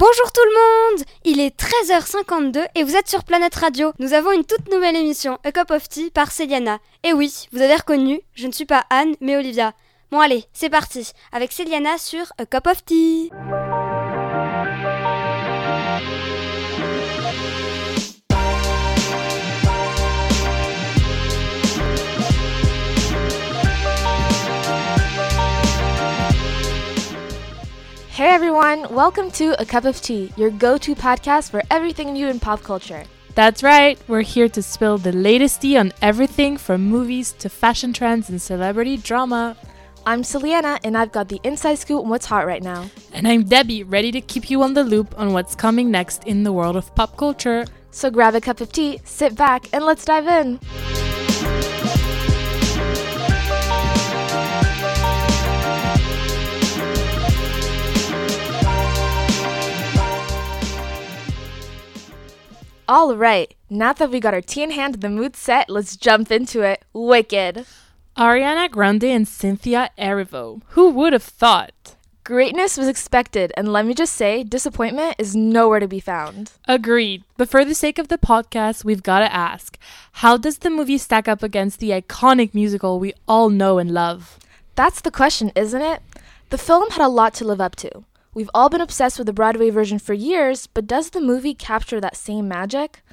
Bonjour tout le monde! Il est 13h52 et vous êtes sur Planète Radio. Nous avons une toute nouvelle émission, A Cup of Tea par Céliana. Et oui, vous avez reconnu, je ne suis pas Anne, mais Olivia. Bon allez, c'est parti, avec Céliana sur A Cup of Tea. Hey everyone, welcome to A Cup of Tea, your go-to podcast for everything new in pop culture. That's right, we're here to spill the latest tea on everything from movies to fashion trends and celebrity drama. I'm Celiana, and I've got the inside scoop on what's hot right now. And I'm Debbie, ready to keep you on the loop on what's coming next in the world of pop culture. So grab a cup of tea, sit back, and let's dive in. All right, now that we got our tea in hand and the mood set, let's jump into it. Wicked. Ariana Grande and Cynthia Erivo. Who would have thought? Greatness was expected, and let me just say, disappointment is nowhere to be found. Agreed. But for the sake of the podcast, we've got to ask, how does the movie stack up against the iconic musical we all know and love? That's the question, isn't it? The film had a lot to live up to. We've all been obsessed with the Broadway version for years, but does the movie capture that same magic?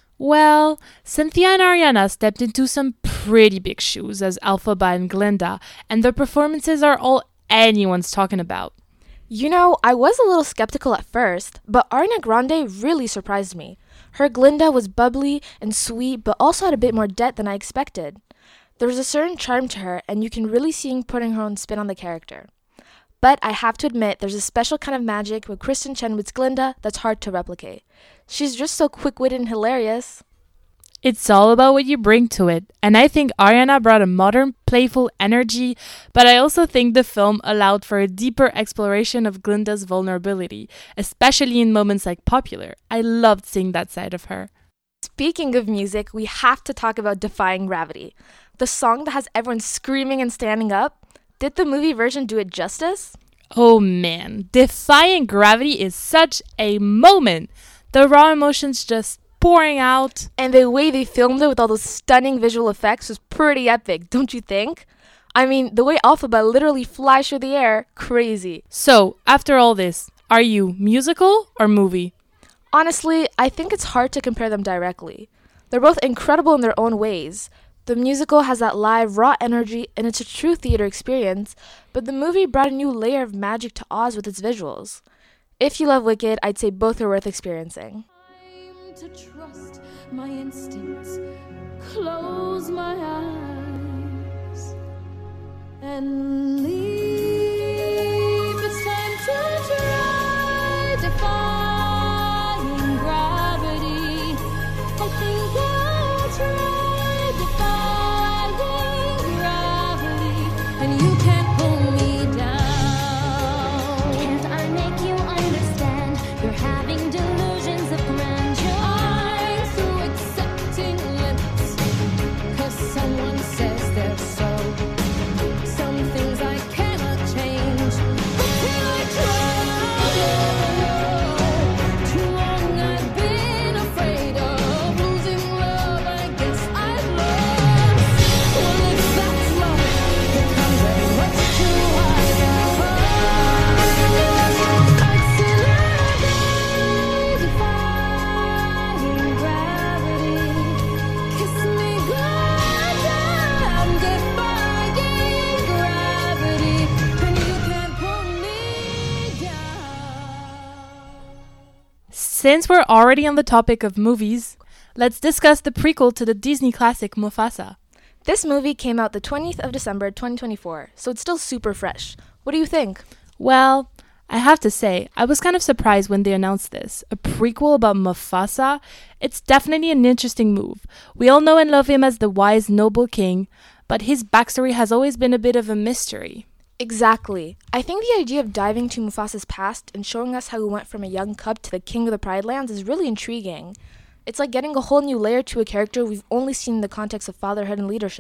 Well, Cynthia and Ariana stepped into some pretty big shoes as Elphaba and Glinda, and their performances are all anyone's talking about. You know, I was a little skeptical at first, but Ariana Grande really surprised me. Her Glinda was bubbly and sweet, but also had a bit more depth than I expected. There was a certain charm to her, and you can really see her putting her own spin on the character. But I have to admit, there's a special kind of magic with Kristen Chenoweth's Glinda that's hard to replicate. She's just so quick-witted and hilarious. It's all about what you bring to it, and I think Ariana brought a modern, playful energy, but I also think the film allowed for a deeper exploration of Glinda's vulnerability, especially in moments like Popular. I loved seeing that side of her. Speaking of music, we have to talk about Defying Gravity. The song that has everyone screaming and standing up. Did the movie version do it justice? Oh man, Defying Gravity is such a moment. The raw emotions just pouring out. And the way they filmed it with all those stunning visual effects was pretty epic, don't you think? I mean, the way Elphaba literally flies through the air, crazy. So, after all this, are you musical or movie? Honestly, I think it's hard to compare them directly. They're both incredible in their own ways. The musical has that live, raw energy, and it's a true theater experience, but the movie brought a new layer of magic to Oz with its visuals. If you love Wicked, I'd say both are worth experiencing. Time to trust my instincts, close my eyes, and leave. It's time to try defying gravity. I think I'll try. Since we're already on the topic of movies, let's discuss the prequel to the Disney classic Mufasa. This movie came out the 20th of December 2024, so it's still super fresh. What do you think? Well, I have to say, I was kind of surprised when they announced this. A prequel about Mufasa? It's definitely an interesting move. We all know and love him as the wise, noble king, but his backstory has always been a bit of a mystery. Exactly. I think the idea of diving to Mufasa's past and showing us how he went from a young cub to the king of the Pride Lands is really intriguing. It's like getting a whole new layer to a character we've only seen in the context of fatherhood and leadership.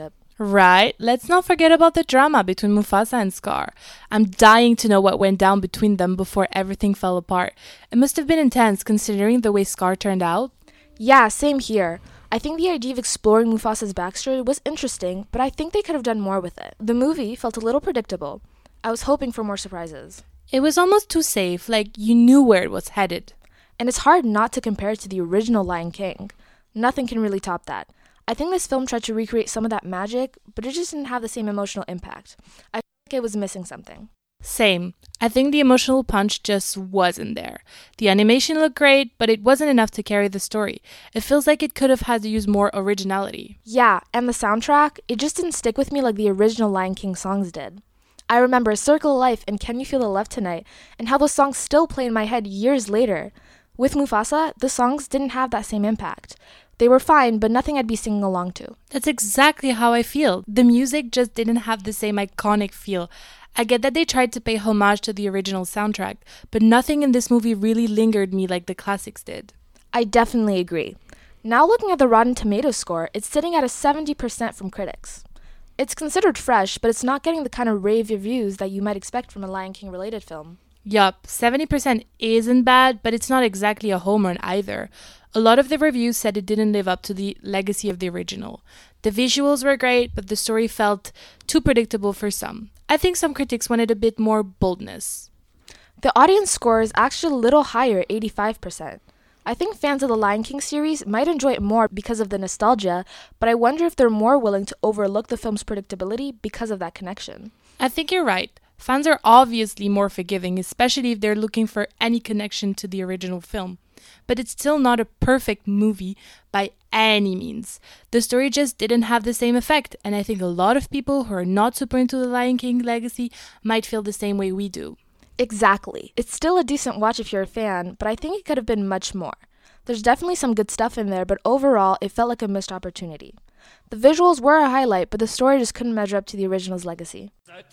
Right, let's not forget about the drama between Mufasa and Scar. I'm dying to know what went down between them before everything fell apart. It must have been intense considering the way Scar turned out. Yeah, same here. I think the idea of exploring Mufasa's backstory was interesting, but I think they could have done more with it. The movie felt a little predictable. I was hoping for more surprises. It was almost too safe, like you knew where it was headed. And it's hard not to compare it to the original Lion King. Nothing can really top that. I think this film tried to recreate some of that magic, but it just didn't have the same emotional impact. I feel like it was missing something. Same. I think the emotional punch just wasn't there. The animation looked great, but it wasn't enough to carry the story. It feels like it could have had to use more originality. Yeah, and the soundtrack, it just didn't stick with me like the original Lion King songs did. I remember Circle of Life and Can You Feel the Love Tonight, and how those songs still play in my head years later. With Mufasa, the songs didn't have that same impact. They were fine, but nothing I'd be singing along to. That's exactly how I feel. The music just didn't have the same iconic feel. I get that they tried to pay homage to the original soundtrack, but nothing in this movie really lingered me like the classics did. I definitely agree. Now looking at the Rotten Tomatoes score, it's sitting at a 70% from critics. It's considered fresh, but it's not getting the kind of rave reviews that you might expect from a Lion King related film. Yup, 70% isn't bad, but it's not exactly a home run either. A lot of the reviews said it didn't live up to the legacy of the original. The visuals were great, but the story felt too predictable for some. I think some critics wanted a bit more boldness. The audience score is actually a little higher, 85%. I think fans of the Lion King series might enjoy it more because of the nostalgia, but I wonder if they're more willing to overlook the film's predictability because of that connection. I think you're right. Fans are obviously more forgiving, especially if they're looking for any connection to the original film. But it's still not a perfect movie by any means. The story just didn't have the same effect, and I think a lot of people who are not super into the Lion King legacy might feel the same way we do. Exactly. It's still a decent watch if you're a fan, but I think it could have been much more. There's definitely some good stuff in there, but overall, it felt like a missed opportunity. The visuals were a highlight, but the story just couldn't measure up to the original's legacy.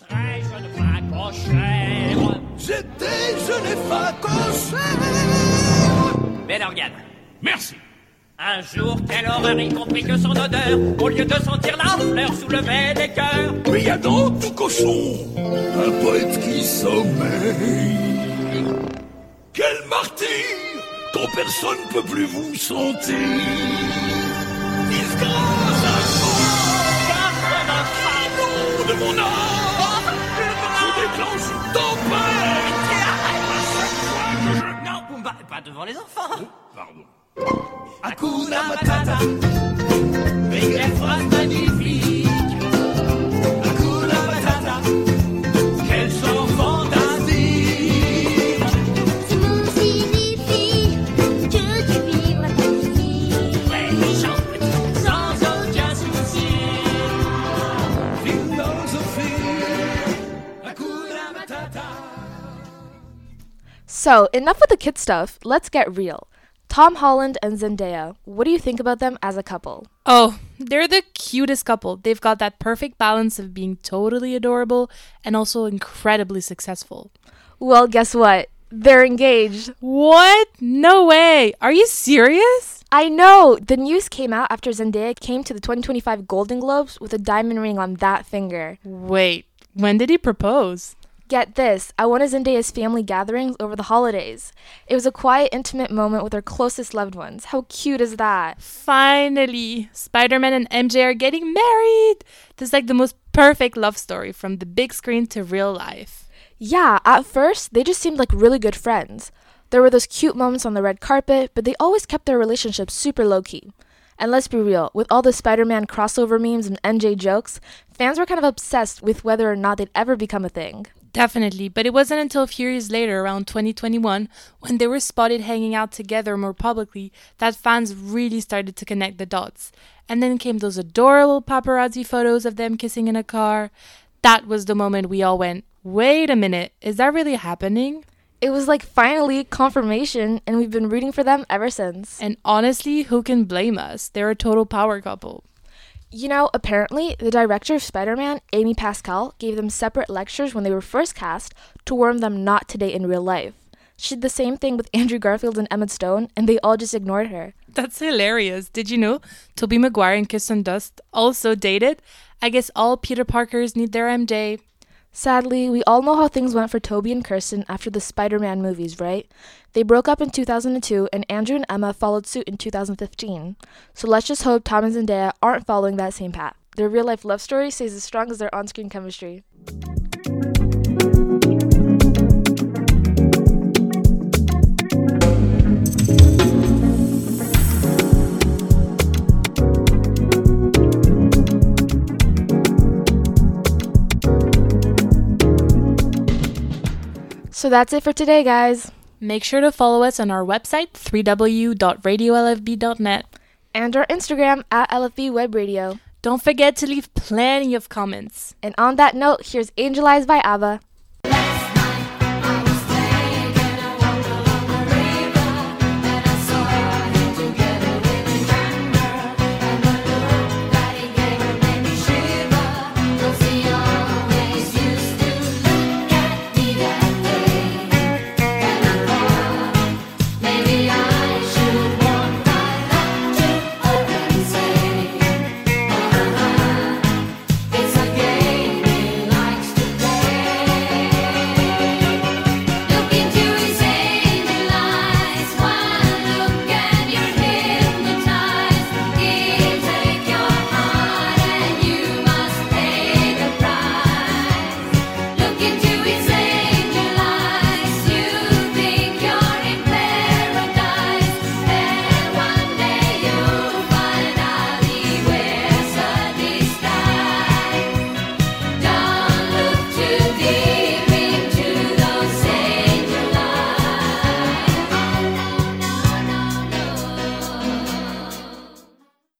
Belle organe. Merci. Un jour, quelle horreur, il comprit que son odeur, au lieu de sentir la fleur, soulevait des cœurs. Mais y a donc, petit cochon, un poète qui sommeille. Quel martyr, quand personne ne peut plus vous sentir. Disgrâce à toi, de mon âme, je déclenche une tempête. Non, pas devant les enfants. Pardon. Hakuna Matata, avec les phrases magnifiques. Hakuna Matata, quel chant fantastique. Ce mot signifie que tu vivras ta vie. Ouais, chante sans aucun souci. Philosophie, Hakuna Matata. So, enough with the kid stuff, let's get real. Tom Holland and Zendaya, what do you think about them as a couple? Oh, they're the cutest couple. They've got that perfect balance of being totally adorable and also incredibly successful. Well, guess what? They're engaged. What? No way. Are you serious? I know! The news came out after Zendaya came to the 2025 Golden Globes with a diamond ring on that finger. Wait, when did he propose? Get this, at one of Zendaya's family gatherings over the holidays. It was a quiet, intimate moment with her closest loved ones. How cute is that? Finally, Spider-Man and MJ are getting married. This is like the most perfect love story from the big screen to real life. Yeah, at first, they just seemed like really good friends. There were those cute moments on the red carpet, but they always kept their relationship super low-key. And let's be real, with all the Spider-Man crossover memes and MJ jokes, fans were kind of obsessed with whether or not they'd ever become a thing. Definitely, but it wasn't until a few years later, around 2021, when they were spotted hanging out together more publicly, that fans really started to connect the dots. And then came those adorable paparazzi photos of them kissing in a car. That was the moment we all went, wait a minute, is that really happening? It was like finally confirmation, and we've been rooting for them ever since. And honestly, who can blame us? They're a total power couple. You know, apparently, the director of Spider-Man, Amy Pascal, gave them separate lectures when they were first cast to warn them not to date in real life. She did the same thing with Andrew Garfield and Emma Stone, and they all just ignored her. That's hilarious. Did you know Tobey Maguire and Kirsten Dunst also dated? I guess all Peter Parkers need their MJ. Sadly, we all know how things went for Toby and Kirsten after the Spider-Man movies, right? They broke up in 2002, and Andrew and Emma followed suit in 2015. So let's just hope Tom and Zendaya aren't following that same path. Their real-life love story stays as strong as their on-screen chemistry. So that's it for today, guys. Make sure to follow us on our website, www.radiolfb.net. And our Instagram at LFB Web Radio. Don't forget to leave plenty of comments. And on that note, here's Angel Eyes by ABBA.